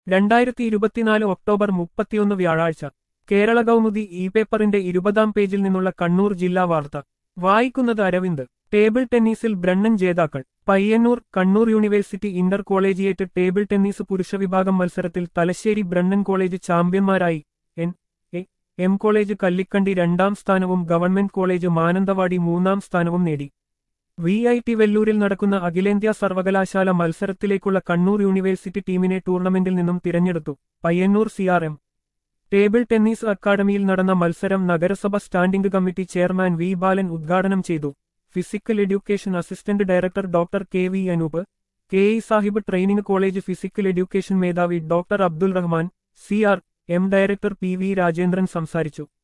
2024 October 31 വ്യാഴാഴ്ച Kerala Kaumudi E പേപ്പറിന്റെ 20-ാം പേജിൽ നിന്നുള്ള കണ്ണൂർ ജില്ലാ വാർത്ത വായിക്കുന്നത് അരവിന്ദ്. ടേബിൾ ടെന്നീസിൽ ബ്രണ്ണൻ ജേതാക്കൾ. Payyanur. Kannur university inter collegiate table tennis പുരുഷ വിഭാഗം മത്സരത്തിൽ തലശ്ശേരി ബ്രണ്ണൻ കോളേജ് ചാമ്പ്യന്മാരായി. എം കോളേജ് കല്ലിക്കണ്ടി 2-ാം സ്ഥാനവും ഗവൺമെന്റ് കോളേജ് മാനന്തവാടി 3-ാം സ്ഥാനവും നേടി. VIT വെല്ലൂരിൽ നടക്കുന്ന അഖിലേന്ത്യാ സർവകലാശാല മത്സരത്തിലേക്കുള്ള കണ്ണൂർ യൂണിവേഴ്സിറ്റി ടീമിനെ ടൂർണമെന്റിൽ നിന്നും തിരഞ്ഞെടുത്തു. പയ്യന്നൂർ CRM ടേബിൾ ടെന്നീസ് അക്കാദമിയിൽ നടന്ന മത്സരം നഗരസഭ standing committee chairman V Balan ഉദ്ഘാടനം ചെയ്തു. Physical education assistant director doctor KV Anoop, KE Sahib training college physical education മേധാവി doctor Abdul Rahman, CRM director PV Rajendran സംസാരിച്ചു.